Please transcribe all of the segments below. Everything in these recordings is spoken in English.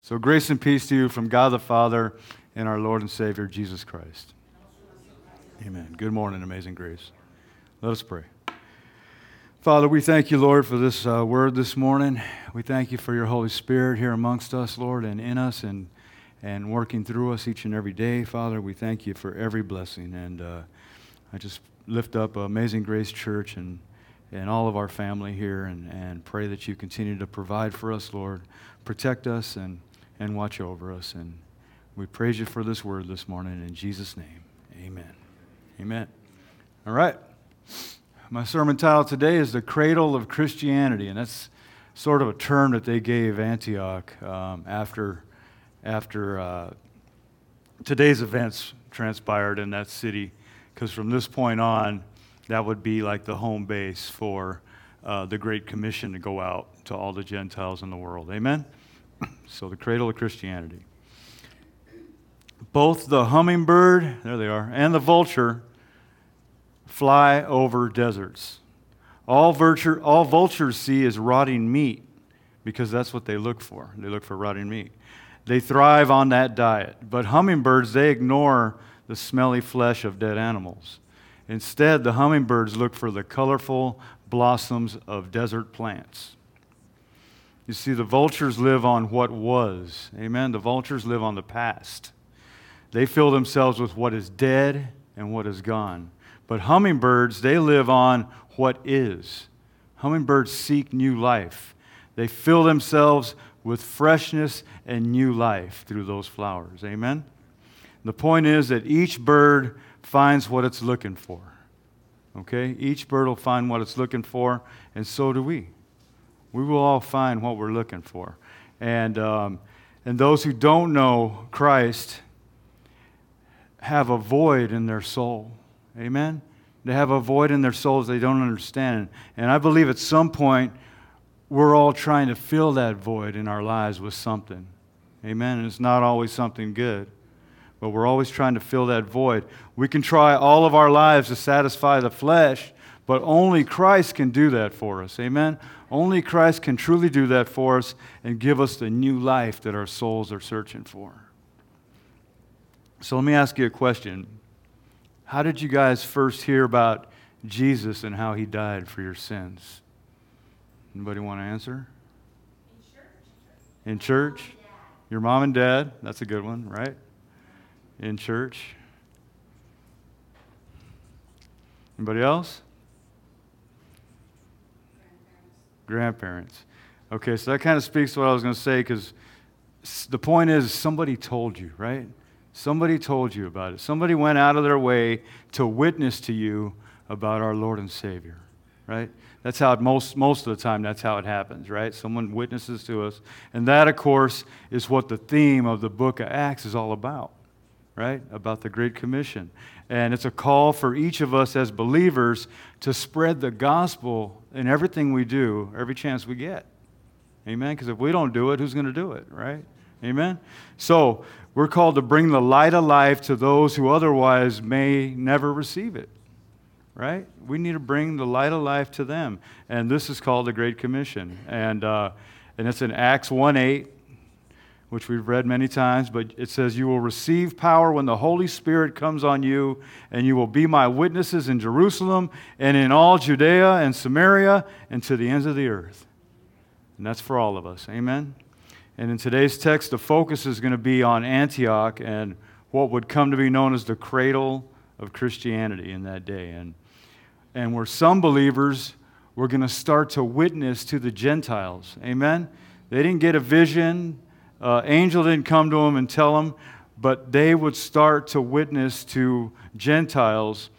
So grace and peace to you from God the Father and our Lord and Savior, Jesus Christ. Amen. Good morning, Amazing Grace. Let us pray. Father, we thank you, Lord, for this word this morning. We thank you for your Holy Spirit here amongst us, Lord, and in us and working through us each and every day. Father, we thank you for every blessing. And I just lift up Amazing Grace Church and all of our family here and pray that you continue to provide for us, Lord. Protect us and watch over us. And we praise you for this word this morning. In Jesus' name, amen. Amen. All right. My sermon title today is The Cradle of Christianity, and that's sort of a term that they gave Antioch after today's events transpired in that city, because from this point on, that would be like the home base for the Great Commission to go out to all the Gentiles in the world. Amen? So the cradle of Christianity. Both the hummingbird, there they are, and the vulture fly over deserts. All vultures see is rotting meat, because that's what they look for. They look for rotting meat. They thrive on that diet. But hummingbirds, they ignore the smelly flesh of dead animals. Instead, the hummingbirds look for the colorful blossoms of desert plants. You see, the vultures live on what was. Amen? The vultures live on the past. They fill themselves with what is dead and what is gone. But hummingbirds, they live on what is. Hummingbirds seek new life. They fill themselves with freshness and new life through those flowers. Amen? The point is that each bird finds what it's looking for. Okay? Each bird will find what it's looking for, and so do we. We will all find what we're looking for. And those who don't know Christ have a void in their soul. Amen? They have a void in their souls they don't understand. And I believe at some point we're all trying to fill that void in our lives with something. Amen? And it's not always something good. But we're always trying to fill that void. We can try all of our lives to satisfy the flesh, but only Christ can do that for us. Amen? Only Christ can truly do that for us and give us the new life that our souls are searching for. So let me ask you a question. How did you guys first hear about Jesus and how he died for your sins? Anybody want to answer? In church? Your mom and dad? That's a good one, right? In church. Anybody else? Grandparents. Okay, so that kind of speaks to what I was going to say, because the point is somebody told you, right? Somebody told you about it. Somebody went out of their way to witness to you about our Lord and Savior, right? That's how most of the time that's how it happens, right? Someone witnesses to us. And that, of course, is what the theme of the book of Acts is all about. Right? About the Great Commission. And it's a call for each of us as believers to spread the gospel in everything we do, every chance we get. Amen? Because if we don't do it, who's going to do it, right? Amen? So, we're called to bring the light of life to those who otherwise may never receive it. Right? We need to bring the light of life to them. And this is called the Great Commission. And it's in Acts 1:8. Which we've read many times, but it says, "You will receive power when the Holy Spirit comes on you, and you will be my witnesses in Jerusalem and in all Judea and Samaria and to the ends of the earth." And that's for all of us. Amen? And in today's text, the focus is going to be on Antioch and what would come to be known as the cradle of Christianity in that day. And where some believers were going to start to witness to the Gentiles. Amen? They didn't get a vision. Angel didn't come to them and tell them, but they would start to witness to Gentiles,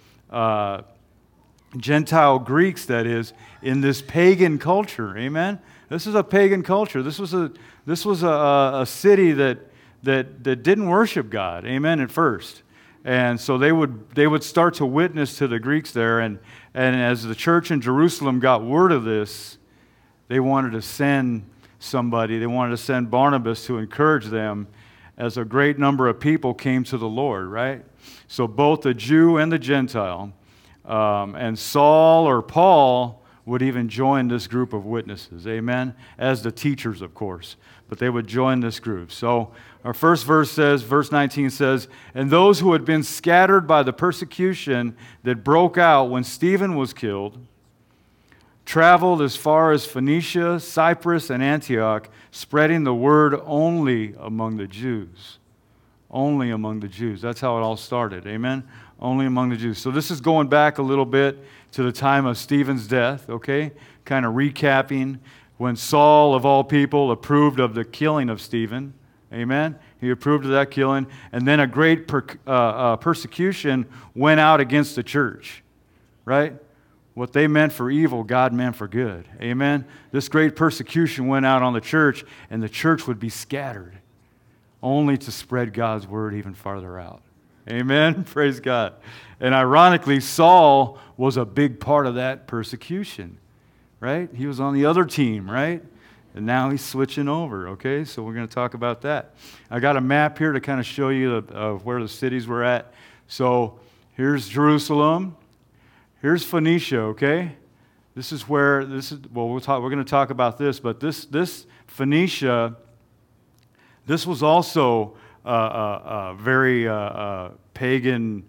Gentile Greeks, that is, in this pagan culture. Amen? This is a pagan culture. This was a city that didn't worship God. Amen, at first. And so they would start to witness to the Greeks there, and as the church in Jerusalem got word of this, they wanted to send somebody. They wanted to send Barnabas to encourage them, as a great number of people came to the Lord, right? So both the Jew and the Gentile, and Saul or Paul would even join this group of witnesses, amen, as the teachers, of course, but they would join this group. So our first verse says, verse 19 says, and those who had been scattered by the persecution that broke out when Stephen was killed traveled as far as Phoenicia, Cyprus, and Antioch, spreading the word only among the Jews. Only among the Jews. That's how it all started, amen? Only among the Jews. So this is going back a little bit to the time of Stephen's death, okay? Kind of recapping when Saul, of all people, approved of the killing of Stephen, amen? He approved of that killing, and then a great persecution went out against the church, right? What they meant for evil, God meant for good. Amen? This great persecution went out on the church, and the church would be scattered, only to spread God's word even farther out. Amen? Praise God. And ironically, Saul was a big part of that persecution, right? He was on the other team, right? And now he's switching over, okay? So we're going to talk about that. I got a map here to kind of show you where the cities were at. So here's Jerusalem. Here's Phoenicia, okay? This is where, we're going to talk about this, but this Phoenicia, this was also a very pagan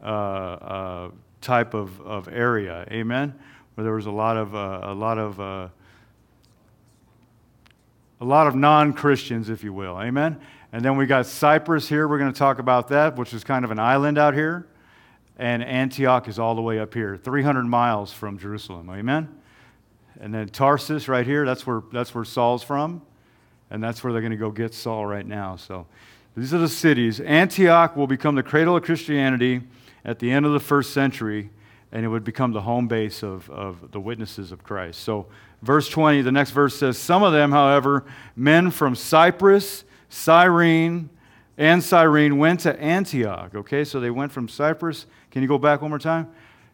type of area, amen? Where there was a lot of non-Christians, if you will, amen? And then we got Cyprus here. We're going to talk about that, which is kind of an island out here. And Antioch is all the way up here, 300 miles from Jerusalem. Amen? And then Tarsus right here, that's where Saul's from. And that's where they're going to go get Saul right now. So these are the cities. Antioch will become the cradle of Christianity at the end of the first century, and it would become the home base of the witnesses of Christ. So verse 20, the next verse says, some of them, however, men from Cyprus, Cyrene, went to Antioch. Okay, so they went from Cyprus. Can you go back one more time?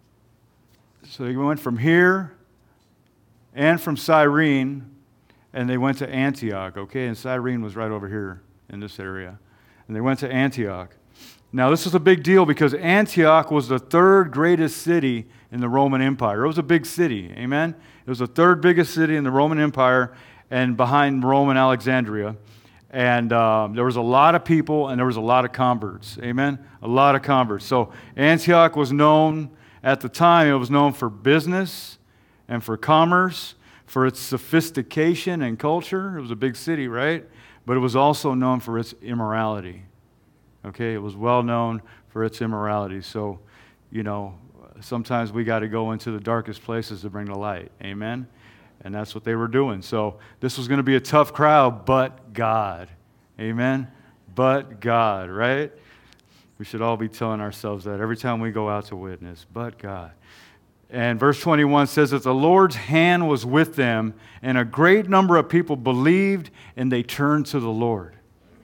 So they went from here and from Cyrene, and they went to Antioch. Okay, and Cyrene was right over here in this area. And they went to Antioch. Now, this was a big deal because Antioch was the third greatest city in the Roman Empire. It was a big city, amen? It was the third biggest city in the Roman Empire, and behind Rome and Alexandria. And there was a lot of people, and there was a lot of converts. Amen? A lot of converts. So Antioch was known, at the time, it was known for business and for commerce, for its sophistication and culture. It was a big city, right? But it was also known for its immorality. Okay? It was well known for its immorality. So, sometimes we got to go into the darkest places to bring the light. Amen? And that's what they were doing. So this was going to be a tough crowd, but God. Amen? But God, right? We should all be telling ourselves that every time we go out to witness, but God. And verse 21 says that the Lord's hand was with them, and a great number of people believed, and they turned to the Lord.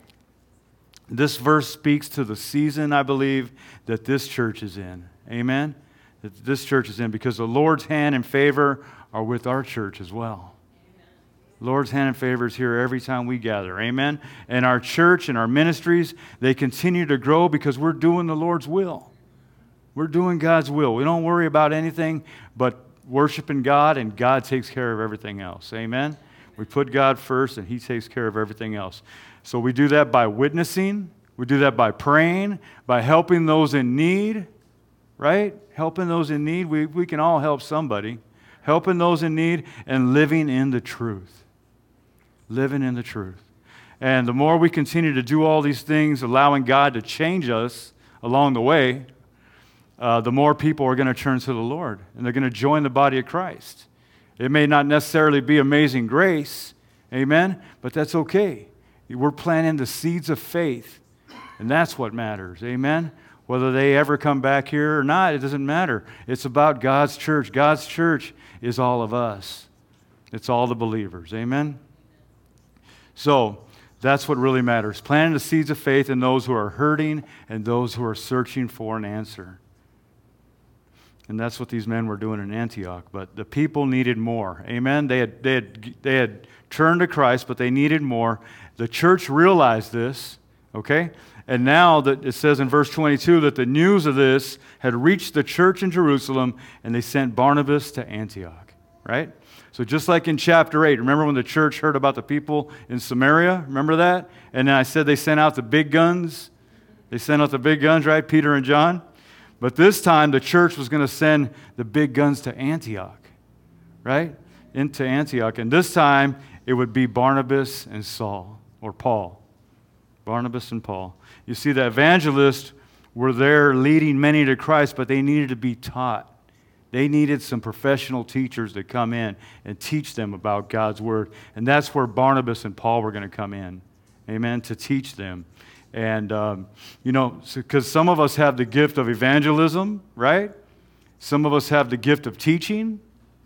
This verse speaks to the season, I believe, that this church is in. Amen? That this church is in, because the Lord's hand and favor are with our church as well. Amen. Lord's hand and favor is here every time we gather. Amen? And our church and our ministries, they continue to grow because we're doing the Lord's will. We're doing God's will. We don't worry about anything but worshiping God, and God takes care of everything else. Amen? We put God first, and He takes care of everything else. So we do that by witnessing. We do that by praying, by helping those in need, right? Helping those in need. We can all help somebody. Helping those in need, and living in the truth. Living in the truth. And the more we continue to do all these things, allowing God to change us along the way, the more people are going to turn to the Lord, and they're going to join the body of Christ. It may not necessarily be amazing grace, amen, but that's okay. We're planting the seeds of faith, and that's what matters, amen. Whether they ever come back here or not, it doesn't matter. It's about God's church. God's church is all of us. It's all the believers. Amen? So, that's what really matters. Planting the seeds of faith in those who are hurting and those who are searching for an answer. And that's what these men were doing in Antioch. But the people needed more. Amen? They had turned to Christ, but they needed more. The church realized this. Okay? And now that it says in verse 22 that the news of this had reached the church in Jerusalem, and they sent Barnabas to Antioch. right? So just like in chapter 8, remember when the church heard about the people in Samaria? Remember that? And then I said they sent out the big guns. They sent out the big guns, right? Peter and John. But this time the church was going to send the big guns to Antioch, right? Into Antioch. And this time it would be Barnabas and Saul, or Paul. Barnabas and Paul. You see, the evangelists were there leading many to Christ, but they needed to be taught. They needed some professional teachers to come in and teach them about God's Word. And that's where Barnabas and Paul were going to come in, amen, to teach them. And, because some of us have the gift of evangelism, right? Some of us have the gift of teaching.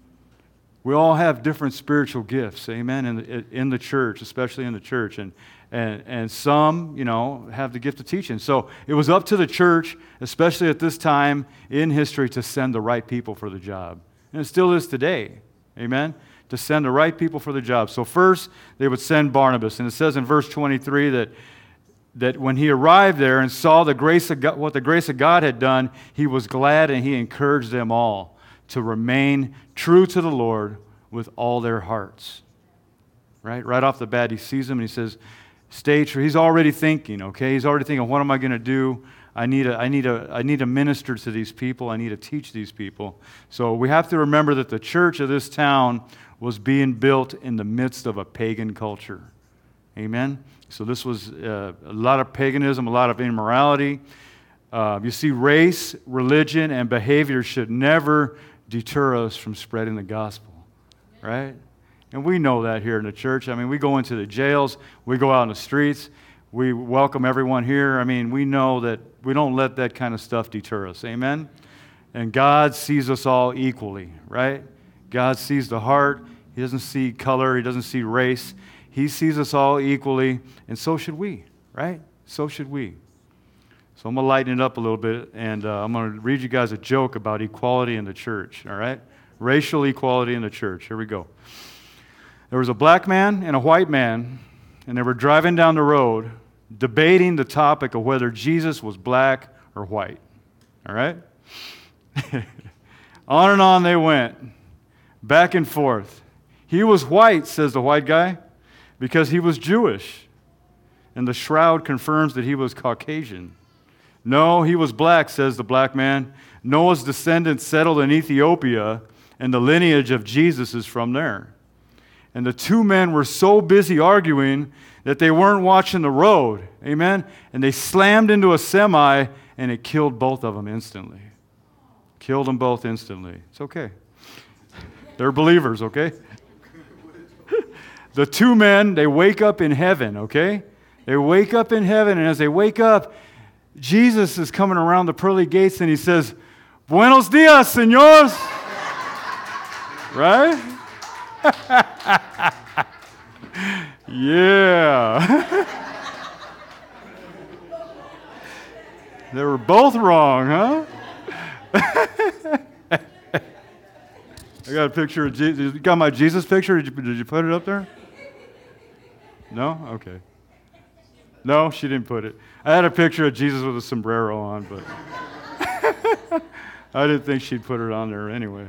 We all have different spiritual gifts, amen, in the church, especially in the church. And some, have the gift of teaching. So it was up to the church, especially at this time in history, to send the right people for the job. And it still is today, amen, to send the right people for the job. So first, they would send Barnabas. And it says in verse 23 that when he arrived there and saw the grace of God, what the grace of God had done, he was glad and he encouraged them all to remain true to the Lord with all their hearts. Right off the bat, he sees them and he says, stay true. He's already thinking, okay? He's already thinking, what am I going to do? I need to minister to these people. I need to teach these people. So we have to remember that the church of this town was being built in the midst of a pagan culture. Amen? So this was a lot of paganism, a lot of immorality. You see, race, religion, and behavior should never deter us from spreading the gospel, right? And we know that here in the church. I mean, we go into the jails, we go out in the streets, we welcome everyone here. I mean, we know that we don't let that kind of stuff deter us. Amen? And God sees us all equally, right? God sees the heart. He doesn't see color. He doesn't see race. He sees us all equally, and so should we, right? So should we. So I'm going to lighten it up a little bit, and I'm going to read you guys a joke about equality in the church, all right? Racial equality in the church. Here we go. There was a black man and a white man, and they were driving down the road debating the topic of whether Jesus was black or white. All right? On and on they went, back and forth. He was white, says the white guy, because he was Jewish. And the shroud confirms that he was Caucasian. No, he was black, says the black man. Noah's descendants settled in Ethiopia, and the lineage of Jesus is from there. And the two men were so busy arguing that they weren't watching the road. Amen? And they slammed into a semi, and it killed both of them instantly. Killed them both instantly. It's okay. They're believers, okay? The two men, they wake up in heaven, okay? They wake up in heaven, and as they wake up, Jesus is coming around the pearly gates, and he says, Buenos dias, señores. Right? Yeah. They were both wrong, huh? I got a picture of Jesus. You got my Jesus picture? Did you put it up there? No? Okay. No, she didn't put it. I had a picture of Jesus with a sombrero on, but I didn't think she'd put it on there anyway.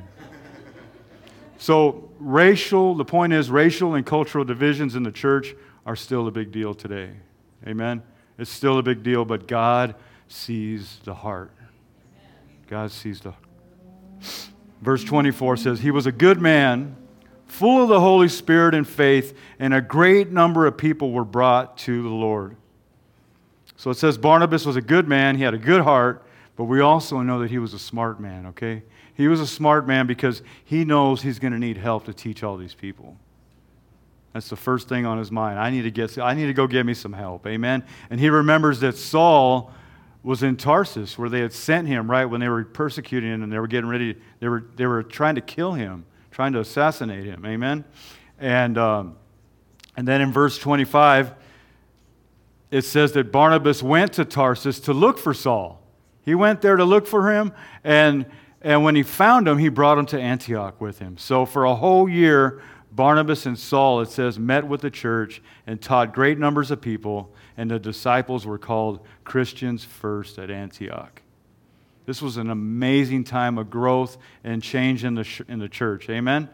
So the point is, racial and cultural divisions in the church are still a big deal today. Amen? It's still a big deal, but God sees the heart. God sees the heart. Verse 24 says, he was a good man, full of the Holy Spirit and faith, and a great number of people were brought to the Lord. So it says Barnabas was a good man, he had a good heart, but we also know that he was a smart man, okay? He was a smart man because he knows he's going to need help to teach all these people. That's the first thing on his mind. I need to go get me some help, amen? And he remembers that Saul was in Tarsus, where they had sent him, right, when they were persecuting him and they were getting ready, they were trying to kill him, trying to assassinate him, amen? And then in verse 25, it says that Barnabas went to Tarsus to look for Saul. He went there to look for him, and when he found him, he brought him to Antioch with him. So for a whole year, Barnabas and Saul, it says, met with the church and taught great numbers of people, and the disciples were called Christians first at Antioch. This was an amazing time of growth and change in the church. Amen?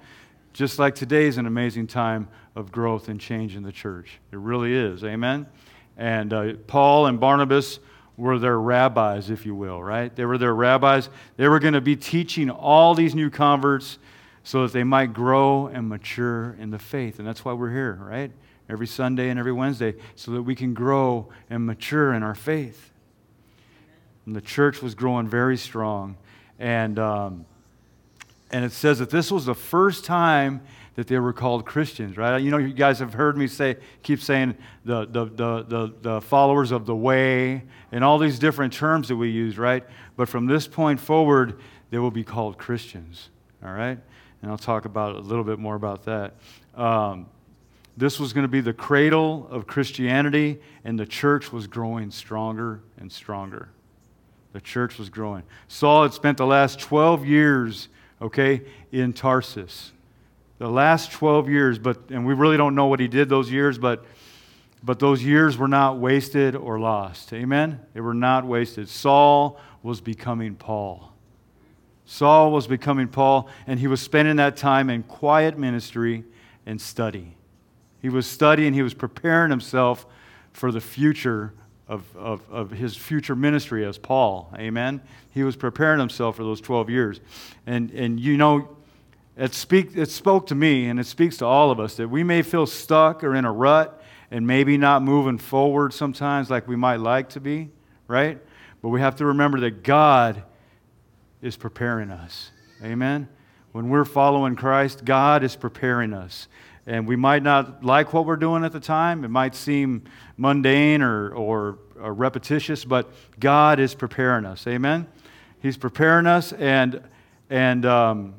Just like today is an amazing time of growth and change in the church. It really is. Amen? And Paul and Barnabas were their rabbis, if you will, right? They were their rabbis. They were going to be teaching all these new converts so that they might grow and mature in the faith. And that's why we're here, right? Every Sunday and every Wednesday, so that we can grow and mature in our faith. And the church was growing very strong. And it says that this was the first time that they were called Christians, right? You know, you guys have heard me keep saying the followers of the way and all these different terms that we use, right? But from this point forward, they will be called Christians, all right? And I'll talk about a little bit more about that. This was going to be the cradle of Christianity, and the church was growing stronger and stronger. The church was growing. Saul had spent the last 12 years, okay, in Tarsus. The last 12 years, and we really don't know what he did those years, but those years were not wasted or lost. Amen? They were not wasted. Saul was becoming Paul. Saul was becoming Paul, and he was spending that time in quiet ministry and study. He was studying, he was preparing himself for the future of his future ministry as Paul. Amen? He was preparing himself for those 12 years. And you know, it spoke to me, and it speaks to all of us, that we may feel stuck or in a rut and maybe not moving forward sometimes like we might like to be, right? But we have to remember that God is preparing us. Amen? When we're following Christ, God is preparing us. And we might not like what we're doing at the time. It might seem mundane or repetitious, but God is preparing us. Amen? He's preparing us, and the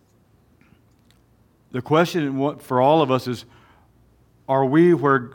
question for all of us is, are you where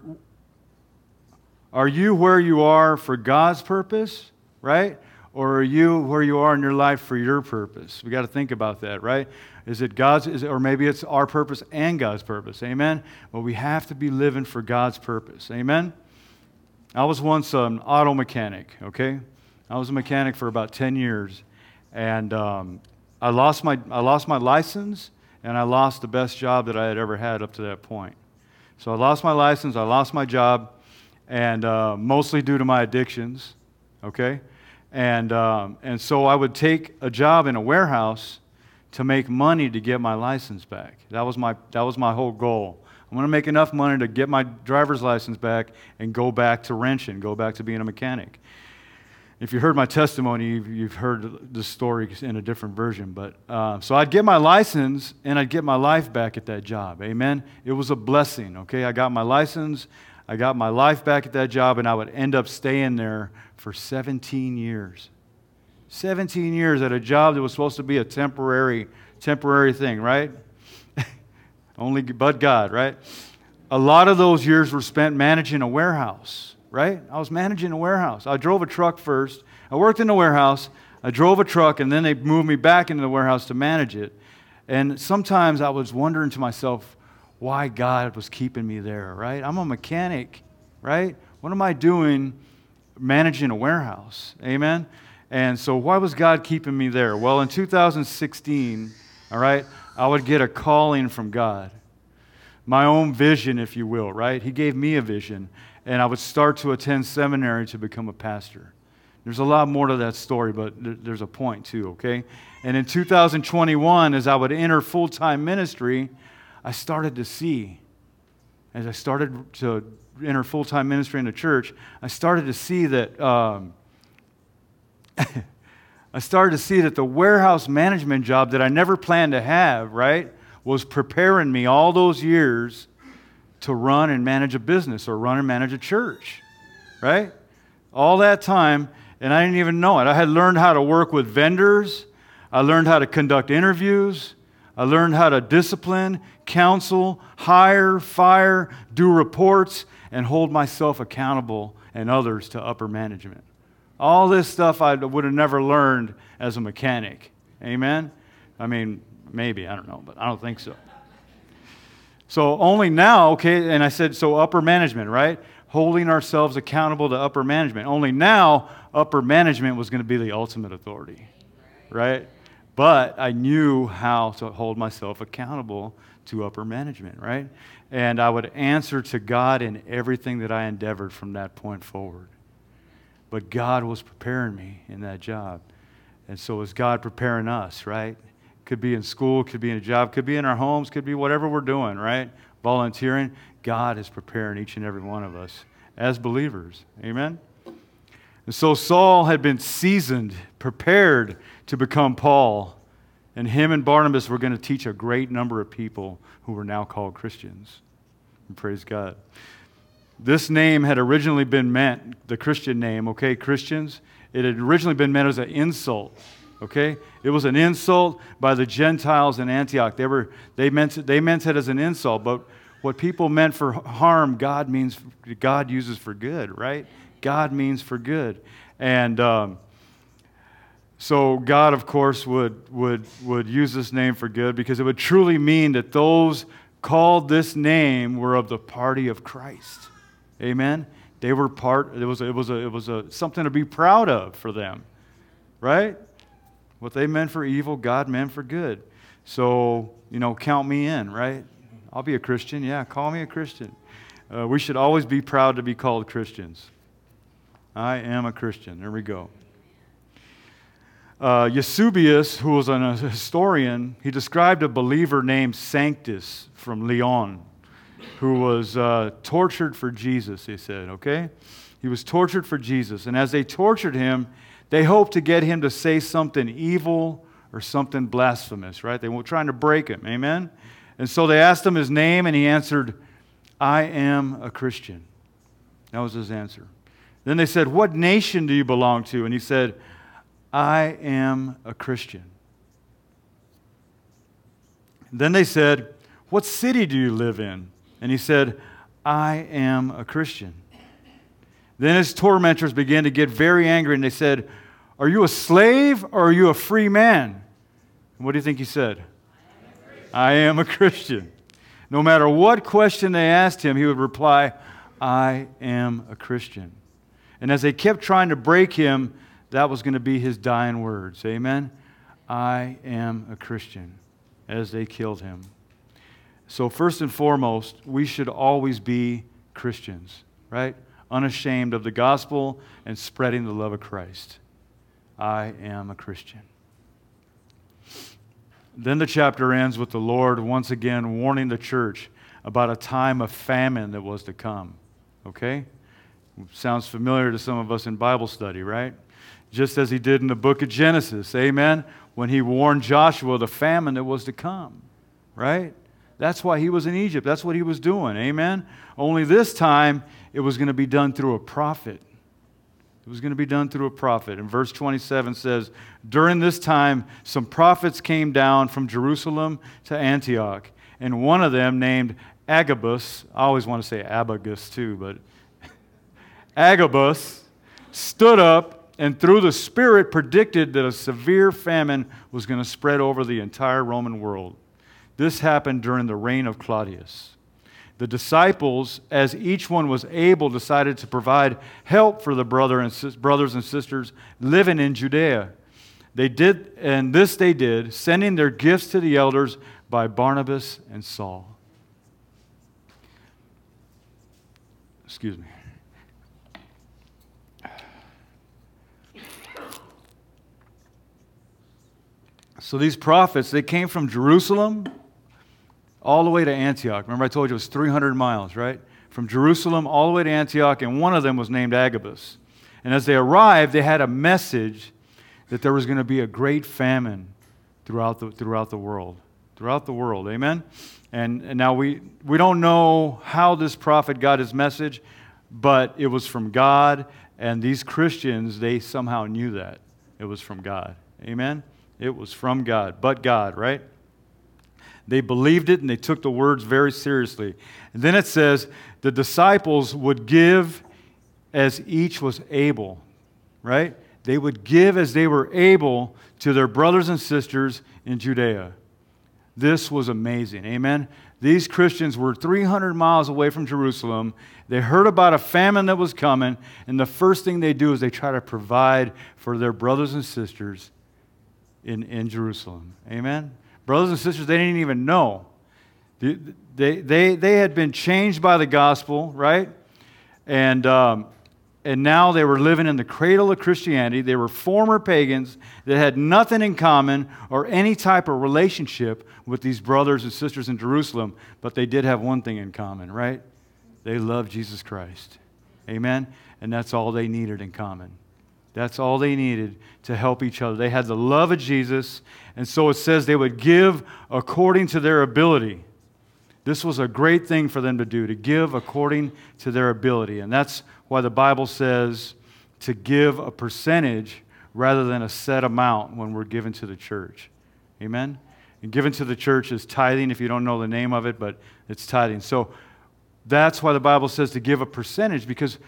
you are for God's purpose, right? Or are you where you are in your life for your purpose? We got to think about that, right? Is it God's, or maybe it's our purpose and God's purpose, amen? Well, we have to be living for God's purpose, amen? I was once an auto mechanic, okay? I was a mechanic for about 10 years, and I lost my license, and I lost the best job that I had ever had up to that point. So I lost my license, I lost my job, and mostly due to my addictions, okay? And so I would take a job in a warehouse to make money to get my license back. That was my whole goal. I'm going to make enough money to get my driver's license back and go back to wrenching, go back to being a mechanic. If you heard my testimony, you've heard the story in a different version. But so I'd get my license and I'd get my life back at that job. Amen? It was a blessing, okay? I got my license, I got my life back at that job, and I would end up staying there for 17 years. 17 years at a job that was supposed to be a temporary thing, right? Only but God, right? A lot of those years were spent managing a warehouse, right? I was managing a warehouse. I drove a truck first. I worked in the warehouse. I drove a truck, and then they moved me back into the warehouse to manage it. And sometimes I was wondering to myself why God was keeping me there, right? I'm a mechanic, right? What am I doing managing a warehouse? Amen? And so why was God keeping me there? Well, in 2016, all right, I would get a calling from God. My own vision, if you will, right? He gave me a vision, and I would start to attend seminary to become a pastor. There's a lot more to that story, but there's a point too, okay? And in 2021, as I would enter full-time ministry, I started to see, as I started to enter full-time ministry in the church, I started to see that the warehouse management job that I never planned to have, right, was preparing me all those years to run and manage a business or run and manage a church, right? All that time, and I didn't even know it. I had learned how to work with vendors. I learned how to conduct interviews. I learned how to discipline, counsel, hire, fire, do reports, and hold myself accountable and others to upper management. All this stuff I would have never learned as a mechanic. Amen? I mean, maybe, I don't know, but I don't think so. So only now, okay, and I said, so upper management, right? Holding ourselves accountable to upper management. Only now, upper management was going to be the ultimate authority, right? But I knew how to hold myself accountable to upper management, right? And I would answer to God in everything that I endeavored from that point forward. But God was preparing me in that job. And so is God preparing us, right? Could be in school, could be in a job, could be in our homes, could be whatever we're doing, right? Volunteering. God is preparing each and every one of us as believers. Amen? And so Saul had been seasoned, prepared to become Paul. And him and Barnabas were going to teach a great number of people who were now called Christians. And praise God. This name had originally been meant, the Christian name, okay, Christians, it had originally been meant as an insult, okay? It was an insult by the Gentiles in Antioch. They meant it as an insult, but what people meant for harm, God uses for good, right? God means for good. And so God, of course, would use this name for good because it would truly mean that those called this name were of the party of Christ. Amen? They were it was something to be proud of for them, right? What they meant for evil, God meant for good. So, count me in, right? I'll be a Christian. Yeah, call me a Christian. We should always be proud to be called Christians. I am a Christian. There we go. Eusebius, who was a historian, he described a believer named Sanctus from Lyon, who was tortured for Jesus, he said, okay? He was tortured for Jesus. And as they tortured him, they hoped to get him to say something evil or something blasphemous, right? They were trying to break him, amen? And so they asked him his name, and he answered, I am a Christian. That was his answer. Then they said, what nation do you belong to? And he said, I am a Christian. Then they said, what city do you live in? And he said, I am a Christian. Then his tormentors began to get very angry, and they said, are you a slave or are you a free man? And what do you think he said? I am a Christian. No matter what question they asked him, he would reply, I am a Christian. And as they kept trying to break him, that was going to be his dying words. Amen? I am a Christian, as they killed him. So first and foremost, we should always be Christians, right? Unashamed of the gospel and spreading the love of Christ. I am a Christian. Then the chapter ends with the Lord once again warning the church about a time of famine that was to come. Okay? Sounds familiar to some of us in Bible study, right? Just as he did in the book of Genesis, amen? When he warned Joshua of the famine that was to come, right? That's why he was in Egypt. That's what he was doing, amen? Only this time, it was going to be done through a prophet. It was going to be done through a prophet. And verse 27 says, during this time, some prophets came down from Jerusalem to Antioch, and one of them named Agabus, I always want to say Abagus too, but Agabus stood up and through the Spirit predicted that a severe famine was going to spread over the entire Roman world. This happened during the reign of Claudius. The disciples, as each one was able, decided to provide help for the brothers and sisters living in Judea. They did, sending their gifts to the elders by Barnabas and Saul. Excuse me. So these prophets, they came from Jerusalem all the way to Antioch. Remember I told you it was 300 miles, right? From Jerusalem all the way to Antioch, and one of them was named Agabus. And as they arrived, they had a message that there was going to be a great famine throughout the world. Throughout the world, amen? And now we don't know how this prophet got his message, but it was from God, and these Christians, they somehow knew that it was from God, amen? It was from God, but God, right? They believed it and they took the words very seriously. And then it says, the disciples would give as each was able, right? They would give as they were able to their brothers and sisters in Judea. This was amazing, amen? These Christians were 300 miles away from Jerusalem. They heard about a famine that was coming, and the first thing they do is they try to provide for their brothers and sisters in Jerusalem. Amen? Brothers and sisters they didn't even know. They had been changed by the gospel, right? And now they were living in the cradle of Christianity. They were former pagans that had nothing in common or any type of relationship with these brothers and sisters in Jerusalem, but they did have one thing in common, right? They loved Jesus Christ. Amen? And that's all they needed in common. That's all they needed to help each other. They had the love of Jesus, and so it says they would give according to their ability. This was a great thing for them to do, to give according to their ability. And that's why the Bible says to give a percentage rather than a set amount when we're given to the church. Amen? And given to the church is tithing, if you don't know the name of it, but it's tithing. So that's why the Bible says to give a percentage, because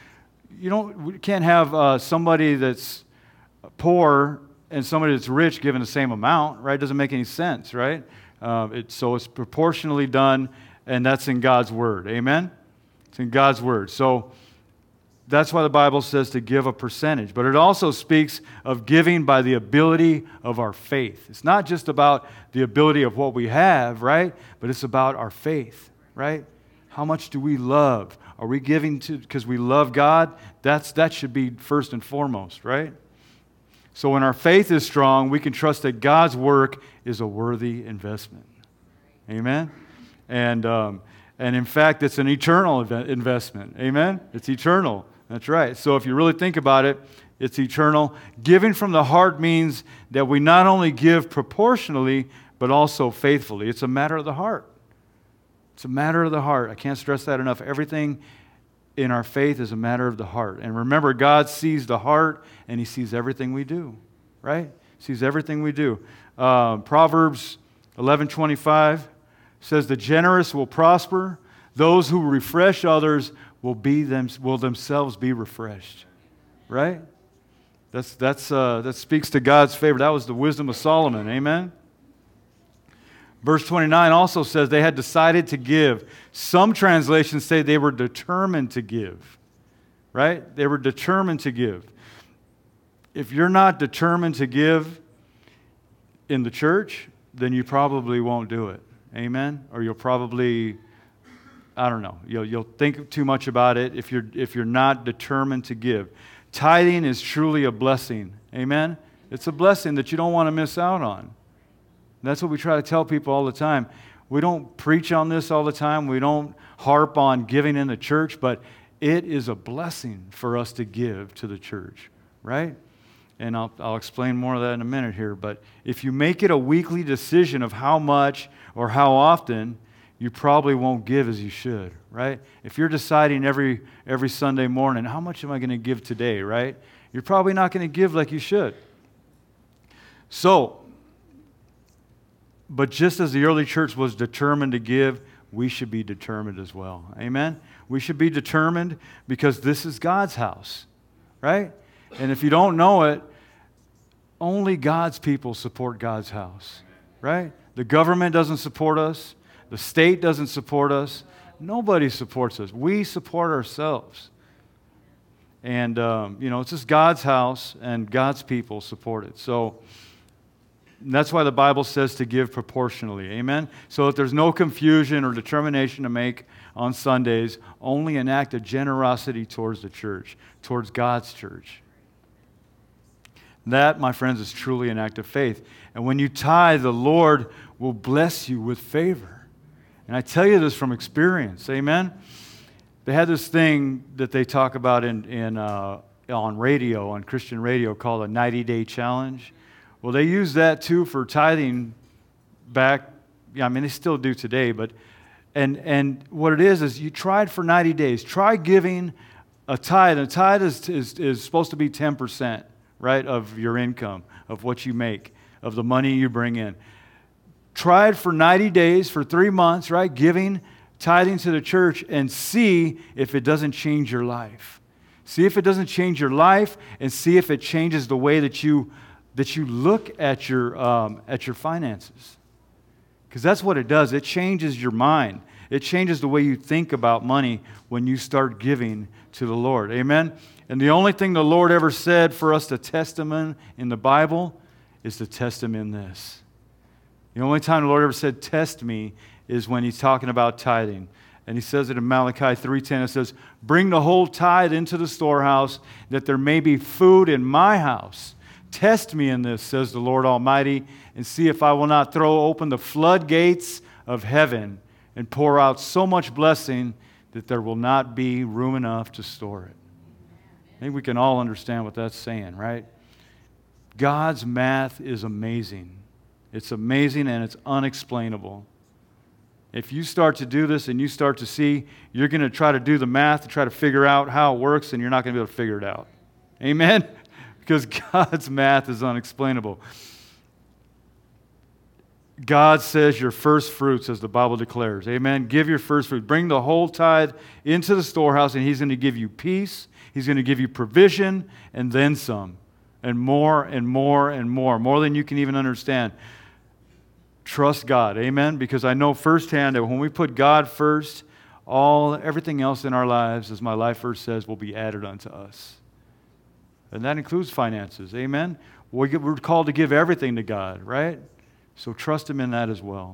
we can't have somebody that's poor and somebody that's rich given the same amount, right? It doesn't make any sense, right? So it's proportionally done, and that's in God's Word. Amen? It's in God's Word. So that's why the Bible says to give a percentage. But it also speaks of giving by the ability of our faith. It's not just about the ability of what we have, right? But it's about our faith, right? How much do we love? Are we giving because we love God? That should be first and foremost, right? So when our faith is strong, we can trust that God's work is a worthy investment. Amen? And in fact, it's an eternal investment. Amen? It's eternal. That's right. So if you really think about it, it's eternal. Giving from the heart means that we not only give proportionally, but also faithfully. It's a matter of the heart. It's a matter of the heart. I can't stress that enough. Everything in our faith is a matter of the heart. And remember, God sees the heart, and He sees everything we do, right? He sees everything we do. Proverbs 11:25 says, "The generous will prosper. Those who refresh others will themselves be refreshed." Right? That speaks to God's favor. That was the wisdom of Solomon. Amen? Verse 29 also says they had decided to give. Some translations say they were determined to give. Right? They were determined to give. If you're not determined to give in the church, then you probably won't do it. Amen? Or you'll probably, I don't know, you'll think too much about it if you're not determined to give. Tithing is truly a blessing. Amen? It's a blessing that you don't want to miss out on. That's what we try to tell people all the time. We don't preach on this all the time. We don't harp on giving in the church, but it is a blessing for us to give to the church, right? And I'll explain more of that in a minute here. But if you make it a weekly decision of how much or how often, you probably won't give as you should, right? If you're deciding every Sunday morning, how much am I going to give today, right? You're probably not going to give like you should. But just as the early church was determined to give, we should be determined as well. Amen? We should be determined because this is God's house, right? And if you don't know it, only God's people support God's house, right? The government doesn't support us. The state doesn't support us. Nobody supports us. We support ourselves. And, it's just God's house, and God's people support it. So that's why the Bible says to give proportionally. Amen? So that there's no confusion or determination to make on Sundays, only an act of generosity towards the church, towards God's church. That, my friends, is truly an act of faith. And when you tithe, the Lord will bless you with favor. And I tell you this from experience. Amen? They had this thing that they talk about on radio, on Christian radio, called a 90-day challenge. Well, they use that too for tithing back. Yeah, I mean, they still do today. But and what it is you tried for 90 days. Try giving a tithe. And a tithe is supposed to be 10%, right, of your income, of what you make, of the money you bring in. Try it for 90 days, for 3 months, right, tithing to the church, and see if it doesn't change your life. See if it doesn't change your life, and see if it changes the way that you look at your finances. Because that's what it does. It changes your mind. It changes the way you think about money when you start giving to the Lord. Amen? And the only thing the Lord ever said for us to test Him in the Bible is to test Him in this. The only time the Lord ever said, "Test me," is when he's talking about tithing. And he says it in Malachi 3:10. It says, "Bring the whole tithe into the storehouse, that there may be food in my house. Test me in this, says the Lord Almighty, and see if I will not throw open the floodgates of heaven and pour out so much blessing that there will not be room enough to store it." I think we can all understand what that's saying, right? God's math is amazing. It's amazing and it's unexplainable. If you start to do this and you start to see, you're going to try to do the math to try to figure out how it works, and you're not going to be able to figure it out. Amen? Because God's math is unexplainable. God says your first fruits, as the Bible declares. Amen? Give your first fruit. Bring the whole tithe into the storehouse, and He's going to give you peace. He's going to give you provision, and then some. And more and more and more. More than you can even understand. Trust God. Amen? Because I know firsthand that when we put God first, everything else in our lives, as my life verse says, will be added unto us. And that includes finances. Amen? We're called to give everything to God, right? So trust Him in that as well.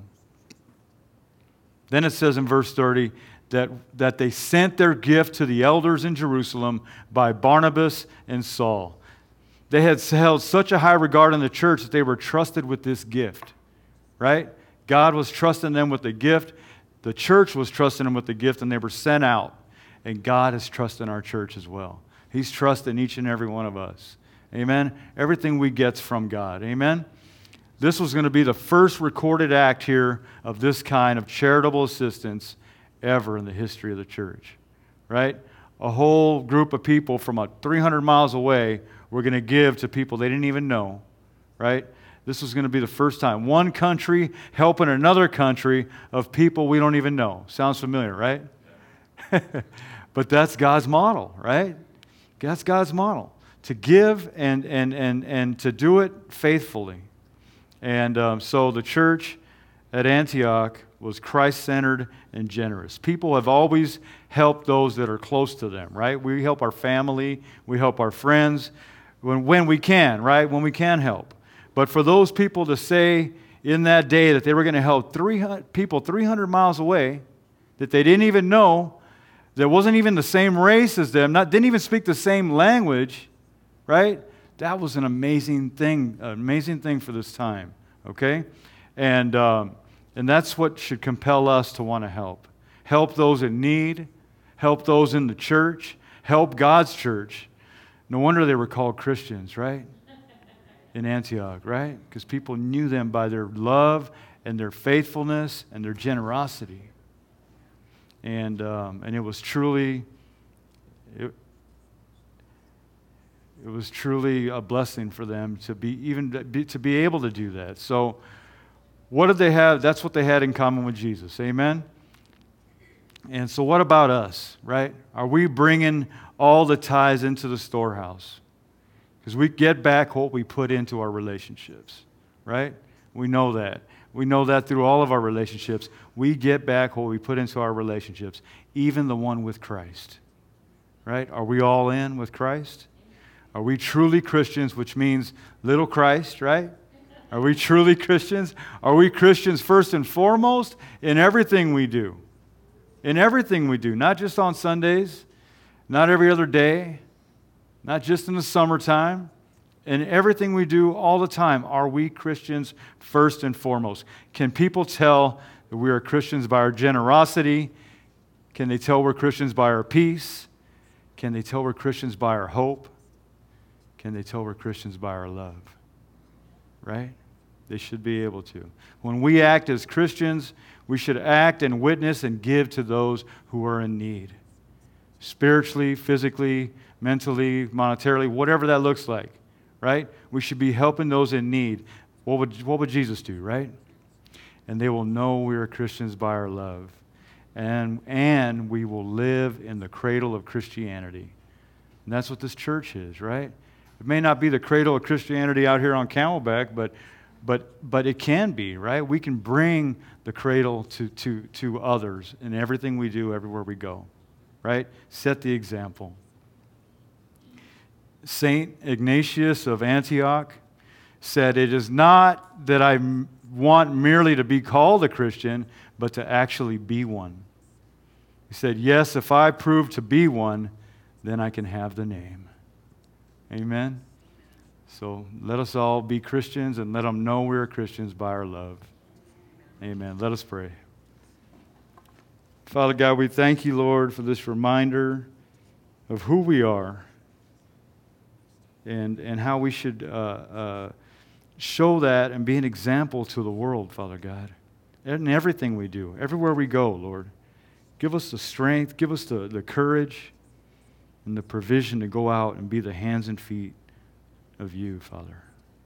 Then it says in verse 30 that they sent their gift to the elders in Jerusalem by Barnabas and Saul. They had held such a high regard in the church that they were trusted with this gift, right? God was trusting them with the gift. The church was trusting them with the gift, and they were sent out. And God is trusting our church as well. He's trusting each and every one of us. Amen? Everything we get's from God. Amen? This was going to be the first recorded act here of this kind of charitable assistance ever in the history of the church. Right? A whole group of people from 300 miles away were going to give to people they didn't even know. Right? This was going to be the first time. One country helping another country of people we don't even know. Sounds familiar, right? But that's God's model, right? That's God's model. To give and to do it faithfully. And so the church at Antioch was Christ-centered and generous. People have always helped those that are close to them, right? We help our family. We help our friends when we can, right? When we can help. But for those people to say in that day that they were going to help 300 people 300 miles away that they didn't even know, that wasn't even the same race as them, didn't even speak the same language, right? That was an amazing thing for this time, okay? And that's what should compel us to want to help. Help those in need, help those in the church, help God's church. No wonder they were called Christians, right? In Antioch, right? Because people knew them by their love and their faithfulness and their generosity. And it was truly it was truly a blessing for them to be able to do that. So what did they have? That's what they had in common with Jesus. Amen? And so what about us, right? Are we bringing all the tithes into the storehouse? Because we get back what we put into our relationships, right? We know that. We know that through all of our relationships. We get back what we put into our relationships, even the one with Christ, right? Are we all in with Christ? Are we truly Christians, which means little Christ, right? Are we truly Christians? Are we Christians first and foremost in everything we do? In everything we do, not just on Sundays, not every other day, not just in the summertime. In everything we do all the time, are we Christians first and foremost? Can people tell that we are Christians by our generosity? Can they tell we're Christians by our peace? Can they tell we're Christians by our hope? Can they tell we're Christians by our love? Right? They should be able to. When we act as Christians, we should act and witness and give to those who are in need. Spiritually, physically, mentally, monetarily, whatever that looks like. Right? We should be helping those in need. What would Jesus do, right? And they will know we are Christians by our love. And we will live in the cradle of Christianity. And that's what this church is, right? It may not be the cradle of Christianity out here on Camelback, but it can be, right? We can bring the cradle to others in everything we do, everywhere we go, right? Set the example. Saint Ignatius of Antioch said, "It is not that want merely to be called a Christian, but to actually be one. He said, yes, if I prove to be one, then I can have the name. Amen? So let us all be Christians and let them know we're Christians by our love. Amen. Let us pray. Father God, we thank you, Lord, for this reminder of who we are and how we should show that and be an example to the world, Father God, in everything we do, everywhere we go, Lord. Give us the strength, give us the courage and the provision to go out and be the hands and feet of you, Father.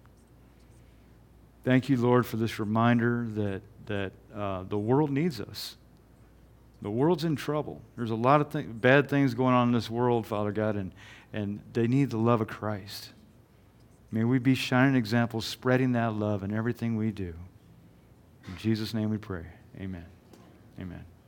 Thank you, Lord, for this reminder that the world needs us. The world's in trouble. There's a lot of bad things going on in this world, Father God, and they need the love of Christ. May we be shining examples, spreading that love in everything we do. In Jesus' name we pray. Amen. Amen.